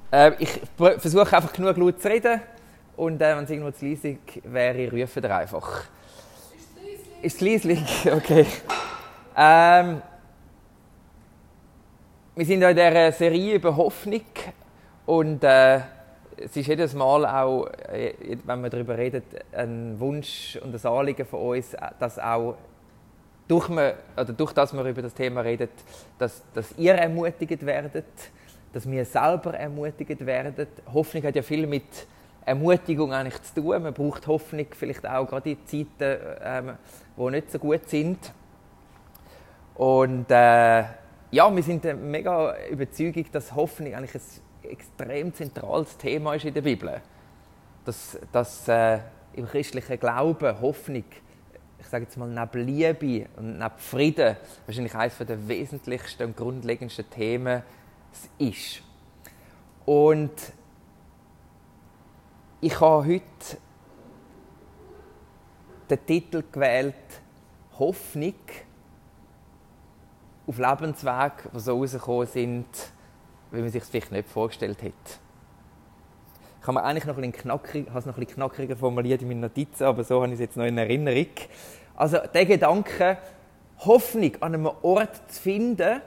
Ich versuche einfach genug laut zu reden und wenn es irgendwo zu leise wäre, rufen ihr einfach. Ist es leislich? Okay. Wir sind ja in dieser Serie über Hoffnung und es ist jedes Mal auch, wenn wir darüber reden, ein Wunsch und ein Anliegen von uns, dass auch durch das wir über das Thema reden, dass ihr ermutigt werdet, dass wir selber ermutigt werden. Hoffnung hat ja viel mit Ermutigung eigentlich zu tun. Man braucht Hoffnung vielleicht auch gerade in Zeiten, die nicht so gut sind. Und wir sind mega überzeugt, dass Hoffnung eigentlich ein extrem zentrales Thema ist in der Bibel. Dass im christlichen Glauben Hoffnung, ich sage jetzt mal neben Liebe und neben Frieden, wahrscheinlich eines der wesentlichsten und grundlegendsten Themen ist. Und ich habe heute den Titel gewählt «Hoffnung» auf Lebenswege, die so rausgekommen sind, wie man sich es vielleicht nicht vorgestellt hat. Ich habe mir eigentlich noch ein bisschen knackiger formuliert in meinen Notizen, aber so habe ich es jetzt noch in Erinnerung. Also der Gedanke, Hoffnung an einem Ort zu finden,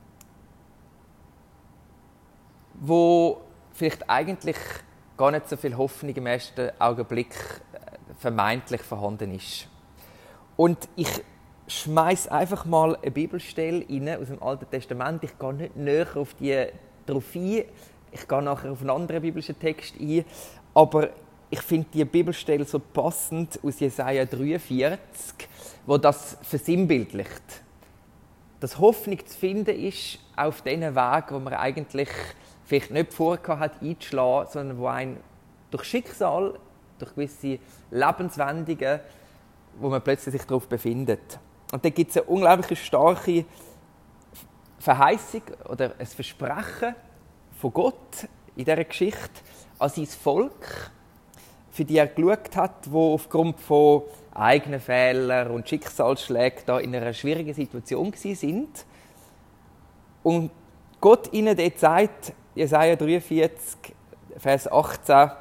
wo vielleicht eigentlich gar nicht so viel Hoffnung im ersten Augenblick vermeintlich vorhanden ist. Und ich schmeiße einfach mal eine Bibelstelle rein aus dem Alten Testament. Ich gehe nicht näher auf die drauf ein. Ich gehe nachher auf einen anderen biblischen Text ein. Aber ich finde die Bibelstelle so passend aus Jesaja 43, wo das versinnbildlicht. Dass Hoffnung zu finden ist auf diesen Weg, wo man eigentlich vielleicht nicht vorgehabt hat, einzuschlagen, sondern wo einen durch Schicksal, durch gewisse Lebenswendungen, wo man plötzlich sich darauf befindet. Und da gibt es eine unglaublich starke Verheißung oder ein Versprechen von Gott in dieser Geschichte an sein Volk, für die er geschaut hat, die aufgrund von eigenen Fehlern und Schicksalsschlägen da in einer schwierigen Situation waren. Und Gott ihnen dort sagt, Jesaja 43, Vers 18,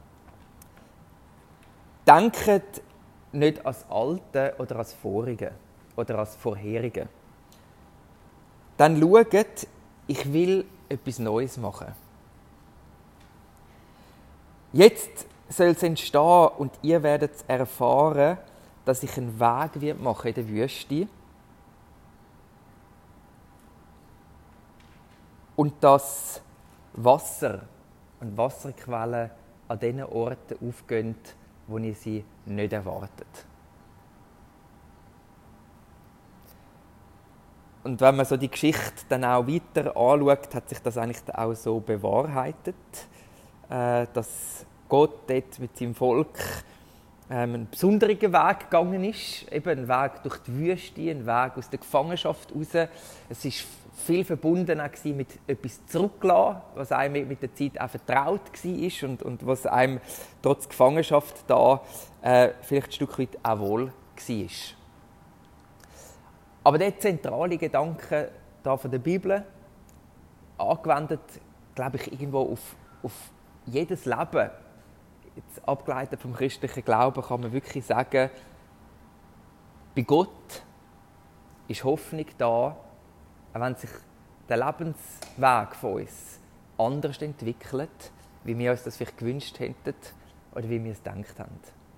denkt nicht an das Alte oder an das Vorige oder an das Vorherige. Dann schaut, ich will etwas Neues machen. Jetzt soll es entstehen und ihr werdet erfahren, dass ich einen Weg machen in der Wüste und dass Wasser und Wasserquellen an den Orten aufgehen, wo ihr sie nicht erwartet. Und wenn man so die Geschichte dann auch weiter anschaut, hat sich das eigentlich auch so bewahrheitet, dass Gott dort mit seinem Volk einen besonderen Weg gegangen ist, eben ein Weg durch die Wüste, ein Weg aus der Gefangenschaft raus. Es ist viel verbunden auch mit etwas zurücklassen, was einem mit der Zeit auch vertraut war und was einem trotz Gefangenschaft da vielleicht ein Stück weit auch wohl war. Aber der zentrale Gedanke da von der Bibel, angewendet, glaube ich, irgendwo auf jedes Leben, jetzt abgeleitet vom christlichen Glauben, kann man wirklich sagen, bei Gott ist Hoffnung da, auch wenn sich der Lebensweg von uns anders entwickelt, wie wir uns das vielleicht gewünscht hätten oder wie wir es gedacht haben.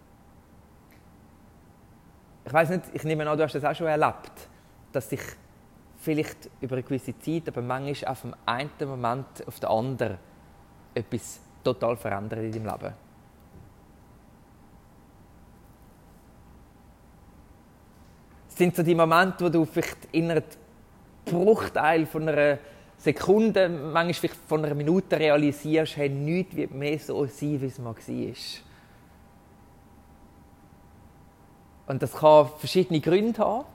Ich weiss nicht, ich nehme an, du hast das auch schon erlebt, dass sich vielleicht über eine gewisse Zeit, aber manchmal auch vom einen Moment auf den anderen etwas total verändert in deinem Leben. Es sind so die Momente, wo du vielleicht in einem Bruchteil von einer Sekunde, manchmal vielleicht von einer Minute realisierst, hey, nichts wird mehr so sein, wie es mal war. Und das kann verschiedene Gründe haben.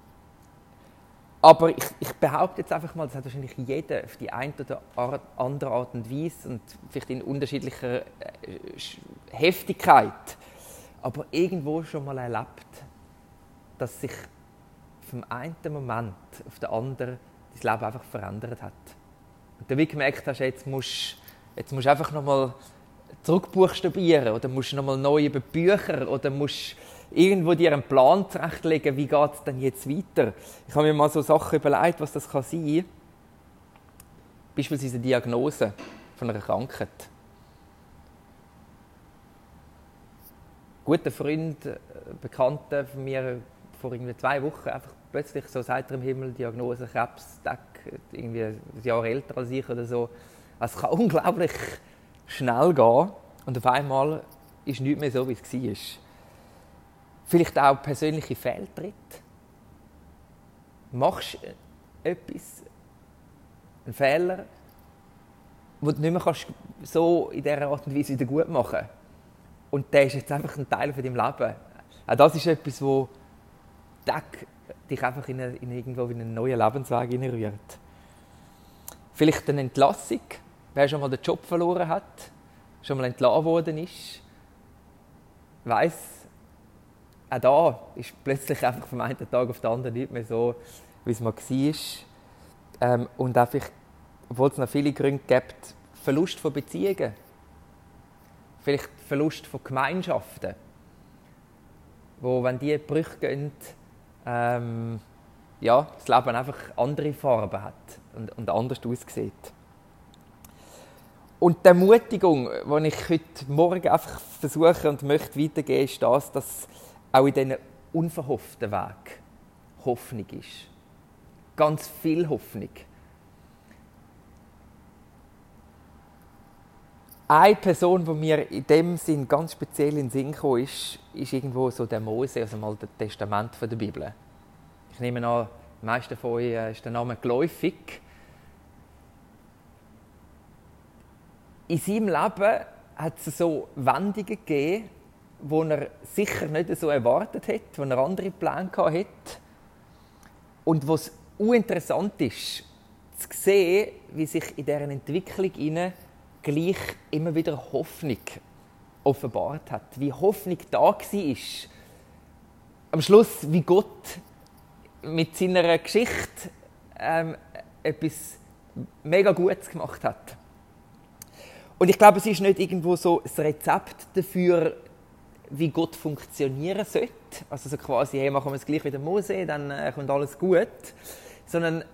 Aber ich behaupte jetzt einfach mal, das hat wahrscheinlich jeder auf die eine oder andere Art und Weise und vielleicht in unterschiedlicher Heftigkeit, aber irgendwo schon mal erlebt, dass sich vom einen Moment auf den anderen dein Leben einfach verändert hat. Und du wie gemerkt hast, jetzt musst Jetzt musst du einfach nochmal zurückbuchstabieren oder musst nochmal neu über Bücher oder musst irgendwo dir einen Plan zurechtlegen, wie geht es denn jetzt weiter. Ich habe mir mal so Sachen überlegt, was das sein kann. Beispielsweise eine Diagnose von einer Krankheit. Ein guter Freund, Bekannter von mir, vor irgendwie 2 Wochen, einfach plötzlich so sagt er im Himmel, Diagnose Krebs, irgendwie ein Jahr älter als ich oder so. Also es kann unglaublich schnell gehen und auf einmal ist nichts mehr so, wie es war. Vielleicht auch persönliche Fehltritte. Machst etwas, einen Fehler, den du nicht mehr so in dieser Art und Weise wieder gut machen kannst. Und der ist jetzt einfach ein Teil von deinem Leben. Auch das ist etwas, wo dich einfach in irgendwo in einen neuen Lebensweg hineinrührt. Vielleicht eine Entlassung. Wer schon mal den Job verloren hat, schon mal entlassen worden ist, weiss, auch da ist plötzlich einfach vom einen Tag auf den anderen nicht mehr so, wie es mal war. Und auch vielleicht, obwohl es noch viele Gründe gibt, Verlust von Beziehungen. Vielleicht Verlust von Gemeinschaften. Wo, wenn die Brüche gehen, das Leben einfach andere Farben hat und anders aussieht. Und die Ermutigung, die ich heute Morgen einfach versuche und möchte weitergeben, ist das, dass auch in diesen unverhofften Weg Hoffnung ist. Ganz viel Hoffnung. Eine Person, die mir in dem Sinn ganz speziell in den Sinn kam, ist irgendwo so der Mose aus dem Alten Testament der Bibel. Ich nehme an, die meisten von euch ist der Name geläufig. In seinem Leben hat es so Wendungen gegeben, die er sicher nicht so erwartet hat, wo er andere Pläne hatte. Und was uninteressant ist, zu sehen, wie sich in dieser Entwicklung gleich immer wieder Hoffnung offenbart hat. Wie Hoffnung da war. Am Schluss, wie Gott mit seiner Geschichte etwas mega Gutes gemacht hat. Und ich glaube, es ist nicht irgendwo so das Rezept dafür, wie Gott funktionieren sollte. Also so quasi, hey, machen wir es gleich wie der Mose, dann kommt alles gut. Sondern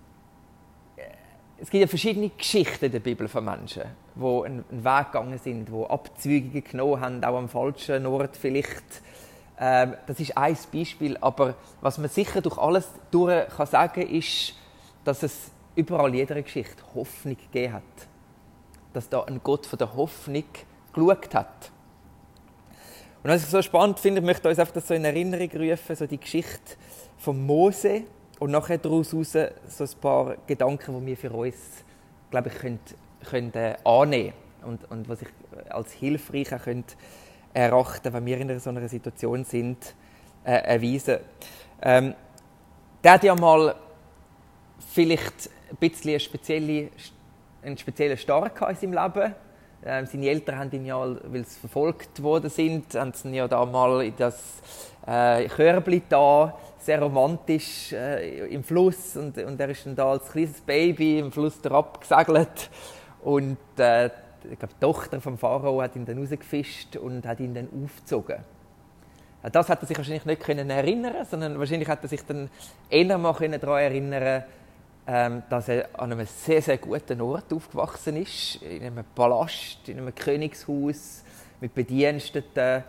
es gibt ja verschiedene Geschichten in der Bibel von Menschen, die einen Weg gegangen sind, die Abzweigungen genommen haben, auch am falschen Ort vielleicht. Das ist ein Beispiel, aber was man sicher durch alles durch kann sagen, ist, dass es überall in jeder Geschichte Hoffnung gegeben hat. Dass da ein Gott von der Hoffnung geschaut hat. Und was ich so spannend finde, ich möchte uns einfach das so in Erinnerung rufen, so die Geschichte von Mose und nachher daraus so ein paar Gedanken, die wir für uns, glaube ich, können annehmen und was ich als hilfreich auch erachten, wenn wir in so einer Situation sind, erweisen. Der hat ja mal vielleicht ein bisschen einen speziellen Start in seinem Leben. Seine Eltern haben ihn ja, weil sie verfolgt worden sind, haben sie ihn ja da mal in das Körbli da, sehr romantisch im Fluss und er ist dann da als kleines Baby im Fluss herab gesegelt und ich glaube, die Tochter vom Pharao hat ihn dann rausgefischt und hat ihn dann aufgezogen. Das hat er sich wahrscheinlich nicht erinnern können, sondern wahrscheinlich hat er sich dann eher mal daran erinnern, dass er an einem sehr, sehr guten Ort aufgewachsen ist, in einem Palast, in einem Königshaus, mit Bediensteten,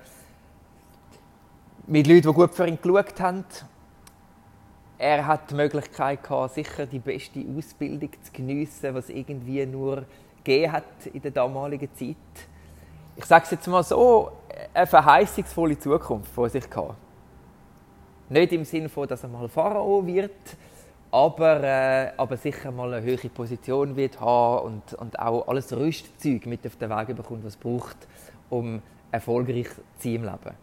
mit Leuten, die gut für ihn geschaut haben. Er hat die Möglichkeit gehabt, sicher die beste Ausbildung zu geniessen, was es irgendwie nur gegeben hat in der damaligen Zeit. Ich sage es jetzt mal so, eine verheißungsvolle Zukunft vor sich gehabt. Nicht im Sinne von, dass er mal Pharao wird, aber sicher mal eine höhere Position wird haben und auch alles Rüstzeug mit auf den Weg bekommt, was es braucht, um erfolgreich zu sein im Leben.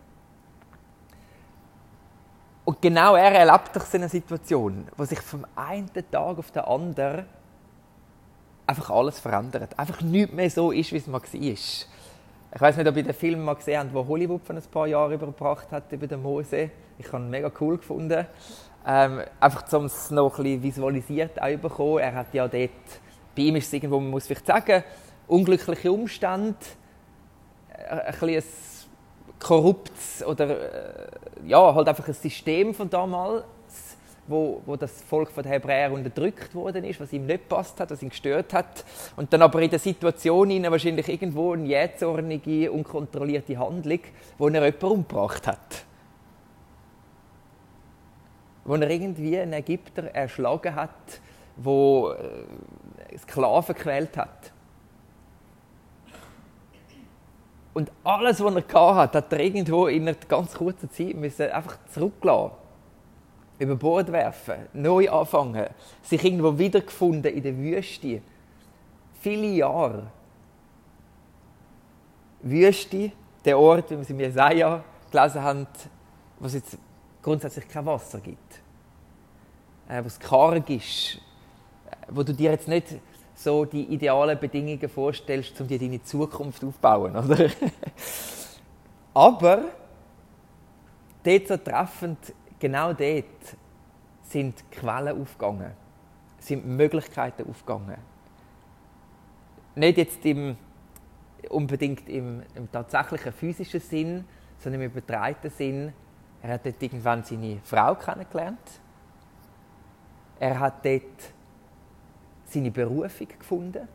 Und genau er erlebt doch so eine Situation, wo sich vom einen Tag auf den anderen einfach alles verändert. Einfach nichts mehr so ist, wie es mal war. Ich weiss nicht, ob ihr den Film mal gesehen habt, den Hollywood vor ein paar Jahren übergebracht hat, über den Mose. Ich habe ihn mega cool gefunden. Einfach, um es noch ein bisschen visualisiert auch bekommen. Er hat ja dort, bei ihm ist es irgendwo, man muss vielleicht sagen, unglückliche Umstände, ein bisschen korruptes oder halt einfach ein System von damals, wo das Volk der Hebräer unterdrückt worden ist, was ihm nicht gepasst hat, was ihn gestört hat. Und dann aber in der Situation wahrscheinlich irgendwo eine jähzornige, unkontrollierte Handlung, wo er jemanden umgebracht hat. Wo er irgendwie einen Ägypter erschlagen hat, wo Sklaven gequält hat. Und alles, was er hatte, hat er irgendwo in einer ganz kurzen Zeit einfach zurücklassen. Über Bord werfen, neu anfangen, sich irgendwo wiedergefunden in der Wüste. Viele Jahre. Wüste, der Ort, wie wir es in Jesaja gelesen haben, wo es jetzt grundsätzlich kein Wasser gibt. Wo es karg ist. Wo du dir jetzt nicht so die idealen Bedingungen vorstellst, um dir deine Zukunft aufzubauen, oder? Aber dort so treffend, genau dort sind Quellen aufgegangen, sind Möglichkeiten aufgegangen. Nicht jetzt unbedingt im tatsächlichen physischen Sinn, sondern im übertragenen Sinn. Er hat dort irgendwann seine Frau kennengelernt. Er hat dort seine Berufung gefunden.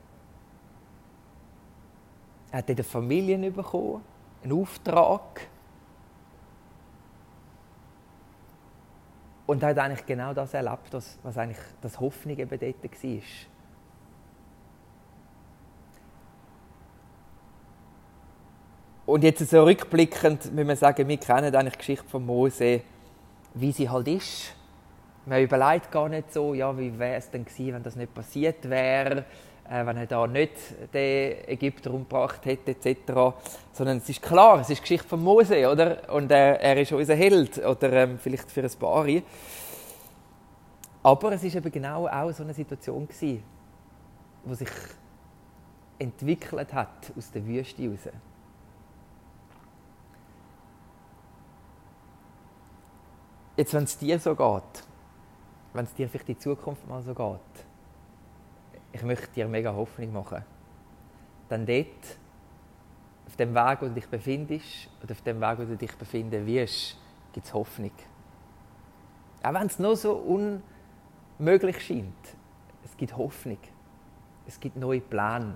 Er hat dort eine Familie bekommen, einen Auftrag. Und er hat eigentlich genau das erlebt, was eigentlich das Hoffnung eben dort war. Und jetzt so rückblickend müssen wir sagen, wir kennen eigentlich die Geschichte von Mose, wie sie halt ist. Man überlegt gar nicht so, ja, wie wäre es denn gewesen, wenn das nicht passiert wäre, wenn er da nicht den Ägypter umgebracht hätte, etc. Sondern es ist klar, es ist die Geschichte von Mose, oder? Und er ist unser Held, oder vielleicht für ein paar. Aber es war eben genau auch so eine Situation gewesen, die sich entwickelt hat aus der Wüste heraus. Jetzt, wenn es dir so geht, wenn es dir vielleicht in Zukunft mal so geht, ich möchte dir mega Hoffnung machen. Dann dort, auf dem Weg, wo du dich befindest, oder auf dem Weg, wo du dich befinden wirst, gibt es Hoffnung. Auch wenn es noch so unmöglich scheint, es gibt Hoffnung. Es gibt neue Pläne.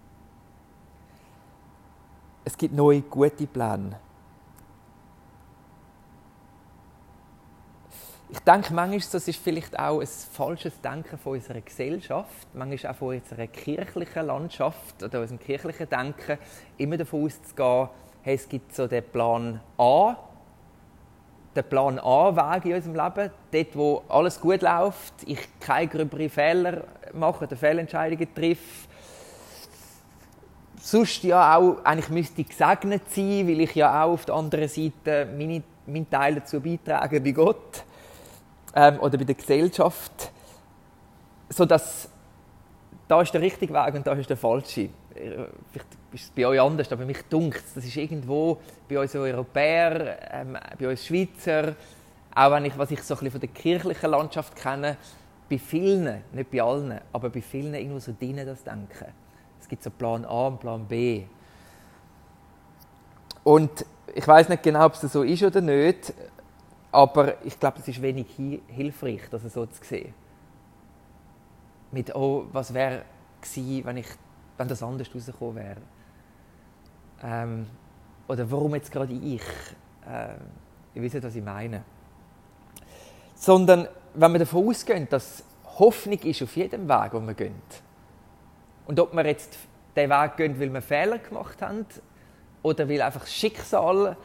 Es gibt neue, gute Pläne. Ich denke, manchmal das ist vielleicht auch ein falsches Denken von unserer Gesellschaft, manchmal auch von unserer kirchlichen Landschaft oder unserem kirchlichen Denken, immer davon auszugehen, hey, es gibt so den Plan A, den Plan A-Weg in unserem Leben, dort, wo alles gut läuft, ich keine gröberen Fehler mache oder Fehlentscheidungen treffe. Sonst ja auch, eigentlich müsste ich gesegnet sein, weil ich ja auch auf der anderen Seite meinen Teil dazu beitrage bei Gott. Oder bei der Gesellschaft, sodass da ist der richtige Weg und da ist der falsche. Vielleicht ist es bei euch anders, aber mich dunkt es, das ist irgendwo bei uns Europäern, bei uns Schweizer, auch wenn was ich so ein bisschen von der kirchlichen Landschaft kenne, bei vielen, nicht bei allen, aber bei vielen irgendwo so drin, das Denken. Es gibt so Plan A und Plan B. Und ich weiß nicht genau, ob es so ist oder nicht, aber ich glaube, es ist wenig hilfreich, das so zu sehen. Mit, oh, was wäre gewesen, wenn das anders rausgekommen wäre. Oder warum jetzt gerade ich? Ihr wisst, was ich meine. Sondern, wenn wir davon ausgehen, dass Hoffnung ist auf jedem Weg, den wir gehen. Und ob wir jetzt den Weg gehen, weil wir Fehler gemacht haben, oder weil einfach das Schicksal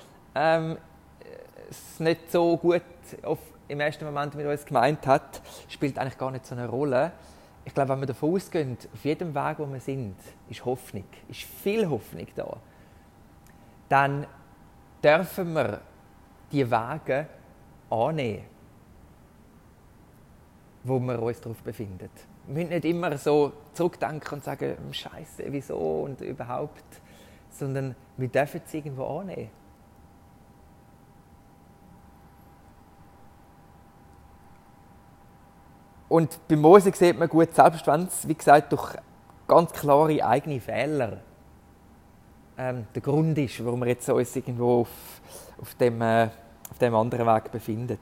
es nicht so gut im ersten Moment mit uns gemeint hat, spielt eigentlich gar nicht so eine Rolle. Ich glaube, wenn wir davon ausgehen, auf jedem Weg, wo wir sind, ist Hoffnung, ist viel Hoffnung da. Dann dürfen wir die Wege annehmen, wo wir uns darauf befinden. Wir müssen nicht immer so zurückdenken und sagen, Scheiße, wieso und überhaupt, sondern wir dürfen es irgendwo annehmen. Und bei Mose sieht man gut, selbst wenn es, wie gesagt, durch ganz klare eigene Fehler der Grund ist, warum wir jetzt uns irgendwo auf dem anderen Weg befinden.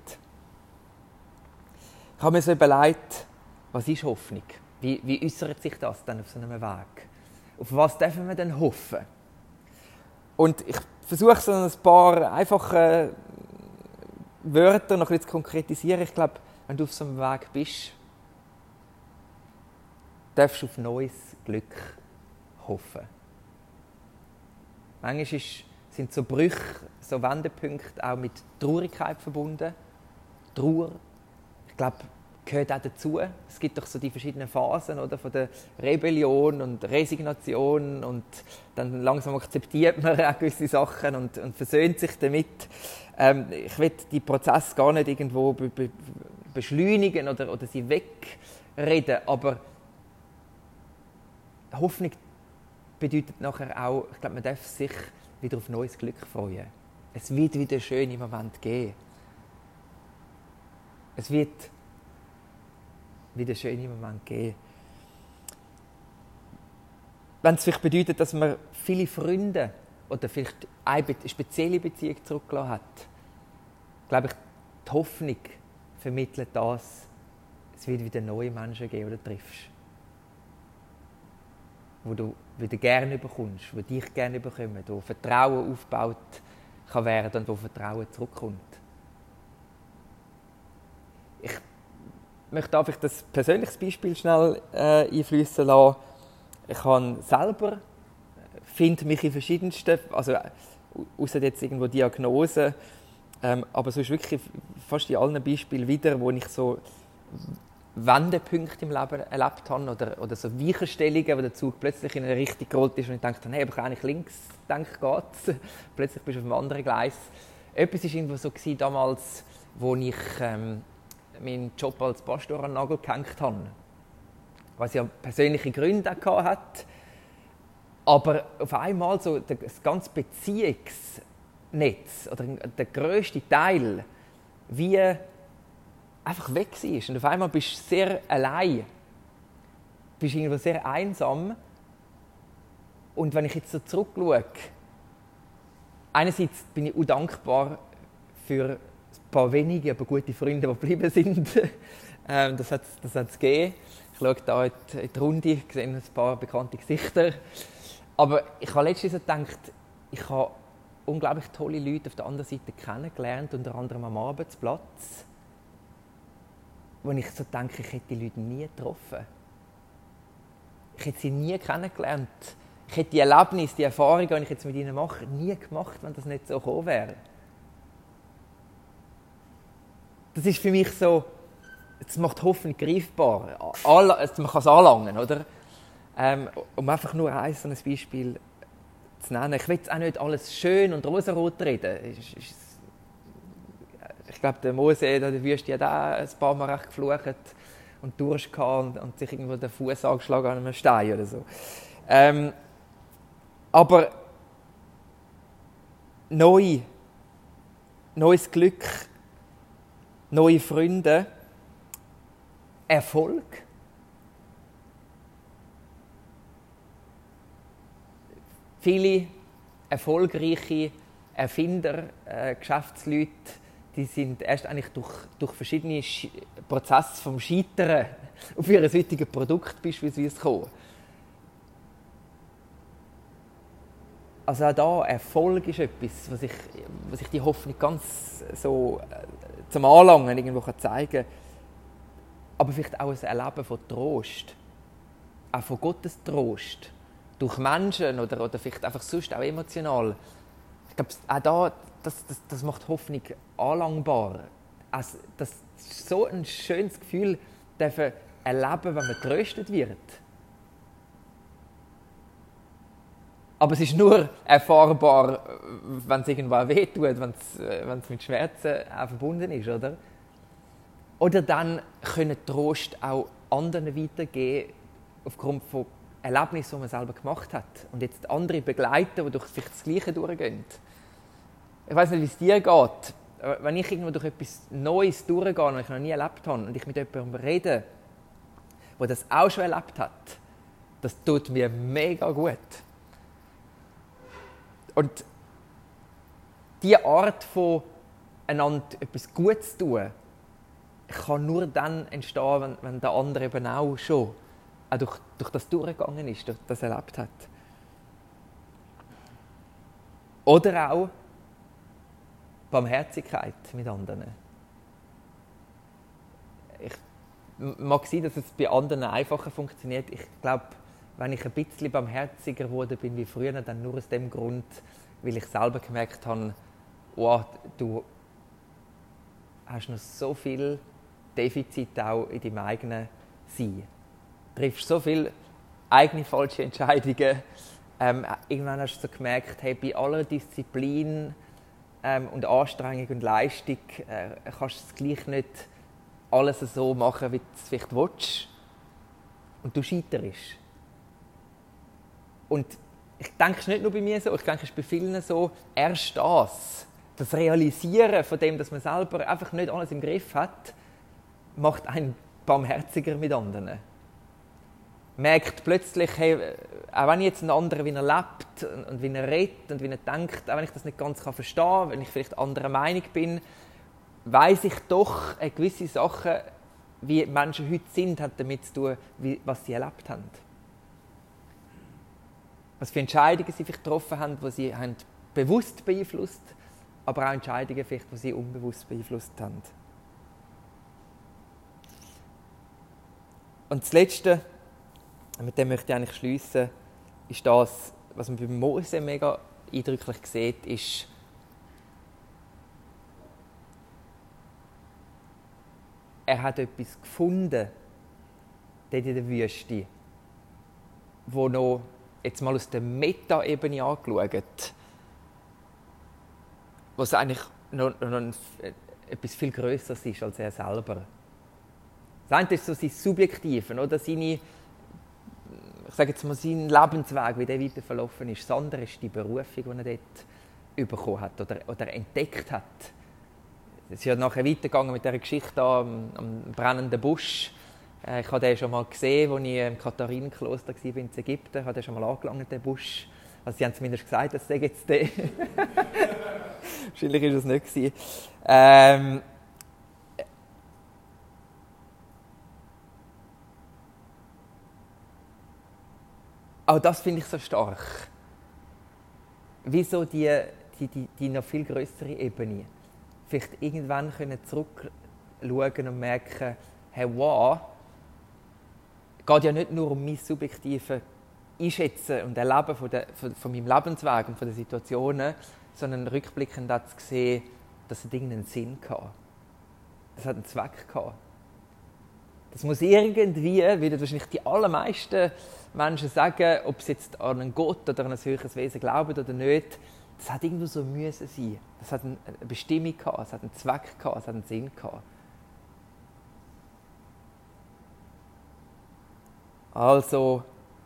Ich habe mir so überlegt, was ist Hoffnung? Wie äußert sich das dann auf so einem Weg? Auf was dürfen wir denn hoffen? Und ich versuche so ein paar einfache Wörter noch ein bisschen zu konkretisieren. Ich glaube, wenn du auf so einem Weg bist, darfst du auf neues Glück hoffen. Manchmal sind so Brüche, so Wendepunkte auch mit Traurigkeit verbunden. Trauer, ich glaube, gehört auch dazu. Es gibt doch so die verschiedenen Phasen, oder, von der Rebellion und Resignation und dann langsam akzeptiert man auch gewisse Sachen und versöhnt sich damit. Ich will die Prozesse gar nicht irgendwo beschleunigen oder sie wegreden, aber Hoffnung bedeutet nachher auch, ich glaube, man darf sich wieder auf neues Glück freuen. Es wird wieder schön im Moment geben. Es wird wieder schön im Moment geben. Wenn es vielleicht bedeutet, dass man viele Freunde oder vielleicht eine spezielle Beziehung zurückgelassen hat, glaube ich, die Hoffnung vermittelt das, es wird wieder neue Menschen geben, die du triffst. Wo du wieder gerne bekommst, die dich gerne bekommen, wo Vertrauen aufgebaut kann werden und wo Vertrauen zurückkommt. Ich darf ich das persönliches Beispiel schnell einfließen lassen. Ich habe selber, finde mich in verschiedensten, also ausser jetzt irgendwo Diagnosen, aber sonst wirklich fast in allen Beispielen wieder, wo ich so Wendepunkte im Leben erlebt habe oder so Weichenstellungen, wo der Zug plötzlich in eine Richtung gerollt ist und ich dachte, hey, aber ich eigentlich links geht's. Plötzlich bist du auf einem anderen Gleis. Etwas war irgendwo so damals, wo ich meinen Job als Pastor an den Nagel gehängt habe. Was ja persönliche Gründe auch hatte. Aber auf einmal so das ganze Beziehungsnetz oder der grösste Teil wie einfach weg war. Und auf einmal bist du sehr allein. Du bist irgendwo sehr einsam. Und wenn ich jetzt so zurückschaue, einerseits bin ich auch dankbar für ein paar wenige, aber gute Freunde, die geblieben sind. Das hat es gegeben. Ich schaue hier in die Runde, ich sehe ein paar bekannte Gesichter. Aber ich habe letztens so gedacht, ich habe unglaublich tolle Leute auf der anderen Seite kennengelernt, unter anderem am Arbeitsplatz, wo ich so denke, ich hätte die Leute nie getroffen. Ich hätte sie nie kennengelernt. Ich hätte die Erlebnisse, die Erfahrungen, die ich jetzt mit ihnen mache, nie gemacht, wenn das nicht so gekommen wäre. Das ist für mich so, es macht Hoffnung greifbar. Man kann es anlangen, oder? Um einfach nur ein Beispiel zu nennen. Ich will jetzt auch nicht alles schön und rosarot reden. Ich glaube, der Mose in der Wüste hat auch ein paar Mal recht geflucht und Durst gehabt und sich irgendwo den Fuß angeschlagen an einem Stein oder so. Aber neues Glück, neue Freunde, Erfolg. Viele erfolgreiche Erfinder, Geschäftsleute, die sind erst eigentlich durch verschiedene Prozesse vom Scheitern auf ihr heutiges Produkt beispielsweise gekommen. Also auch da, Erfolg ist etwas, was ich die Hoffnung ganz so zum Anlangen irgendwo zeigen kann. Aber vielleicht auch ein Erleben von Trost. Auch von Gottes Trost. Durch Menschen oder vielleicht einfach sonst auch emotional. Ich glaube, auch da, das macht Hoffnung anlangbar. Also, das ist so ein schönes Gefühl, dürfen erleben, wenn man getröstet wird. Aber es ist nur erfahrbar, wenn es irgendwo wehtut, wenn es mit Schmerzen auch verbunden ist, oder? Oder dann können Trost auch anderen weitergeben, aufgrund von Erlebnissen, die man selber gemacht hat. Und jetzt andere begleiten, die durch vielleicht das Gleiche durchgehen. Ich weiss nicht, wie es dir geht. Wenn ich irgendwo durch etwas Neues durchgehe, das ich noch nie erlebt habe, und ich mit jemandem rede, der das auch schon erlebt hat, Das tut mir mega gut. Und diese Art von einander etwas Gutes tun, kann nur dann entstehen, wenn der andere eben auch schon durch das durchgegangen ist, durch das erlebt hat. Oder auch Barmherzigkeit mit anderen. Ich mag sein, dass es bei anderen einfacher funktioniert. Ich glaube, wenn ich ein bisschen barmherziger geworden bin wie früher, dann nur aus dem Grund, weil ich selber gemerkt habe, oh, du hast noch so viel Defizit auch in deinem eigenen Sein. Du triffst so viele eigene falsche Entscheidungen. Irgendwann hast du so gemerkt, hey, bei aller Disziplin und Anstrengung und Leistung kannst du es gleich nicht alles so machen, wie du es vielleicht willst. Und du scheiterst. Und ich denke, es ist nicht nur bei mir so, ich denke, es ist bei vielen so, erst das Realisieren von dem, dass man selber einfach nicht alles im Griff hat, macht einen barmherziger mit anderen. Merkt plötzlich, hey, auch wenn ich jetzt einen anderen, wie er lebt und wie er redet und wie er denkt, auch wenn ich das nicht ganz verstehen kann, wenn ich vielleicht anderer Meinung bin, weiss ich doch, gewisse Sachen, wie Menschen heute sind, haben damit zu tun, was sie erlebt haben. Was für Entscheidungen sie vielleicht getroffen haben, die sie haben bewusst beeinflusst, aber auch Entscheidungen, vielleicht, die sie unbewusst beeinflusst haben. Und das Letzte, mit dem möchte ich eigentlich schliessen, ist das, was man bei Mose mega eindrücklich sieht, ist, er hat etwas gefunden, dort in der Wüste, wo noch, jetzt mal aus der Meta-Ebene angeschaut, was eigentlich noch etwas viel Grösseres ist als er selber. Das eine ist so sein Subjektive, oder seine, ich sage jetzt mal, sein Lebensweg, wie der weiter verlaufen ist. Das andere ist die Berufung, die er dort bekommen hat oder entdeckt hat. Es ist ja nachher weitergegangen mit dieser Geschichte am brennenden Busch. Ich habe den schon mal gesehen, als ich im Katharinenkloster war in Ägypten. Ich habe den schon mal angelangt, den Busch. Also sie haben zumindest gesagt, dass der jetzt der. Wahrscheinlich war es nicht. Auch das finde ich so stark. Wieso die noch viel größere Ebene? Vielleicht irgendwann können zurückschauen und merken, hey, wow, es geht ja nicht nur um mein subjektives Einschätzen und Erleben von meinem Lebensweg und von den Situationen, sondern rückblickend auch zu sehen, dass es irgendeinen Sinn hatte. Das hat einen Zweck gehabt. Das muss irgendwie, wie wahrscheinlich die allermeisten Menschen sagen, ob sie jetzt an einen Gott oder an ein höheres Wesen glauben oder nicht, das hat irgendwo so müssen sein. Das hat eine Bestimmung gehabt, es hat einen Zweck gehabt, es hat einen Sinn gehabt. Also,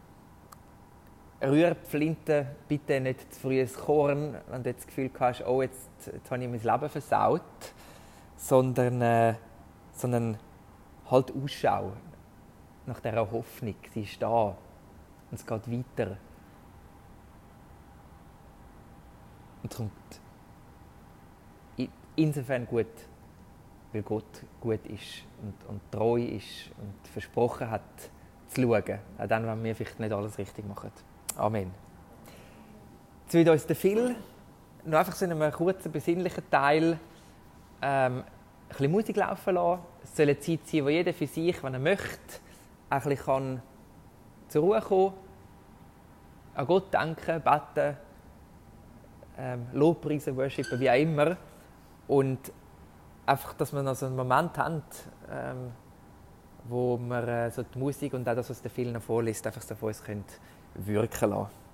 rühr die Flinte bitte nicht zu früh ins Korn, wenn du das Gefühl hast, oh, jetzt habe ich mein Leben versaut, sondern halt Ausschau nach dieser Hoffnung. Sie ist da und es geht weiter. Und es kommt insofern gut, weil Gott gut ist und treu ist und versprochen hat, zu schauen, auch dann, wenn wir vielleicht nicht alles richtig machen. Amen. Jetzt wird uns der Phil noch einfach so in einem kurzen, besinnlichen Teil ein bisschen Musik laufen lassen. Es soll eine Zeit sein, wo jeder für sich, wenn er möchte, ein bisschen zur Ruhe kommen kann, an Gott denken, beten, Lobpreisen, worshipen, wie auch immer. Und einfach, dass wir noch so einen Moment haben, wo wir so die Musik und auch das, was der Phil noch vorliest, einfach so von uns wirken lassen können.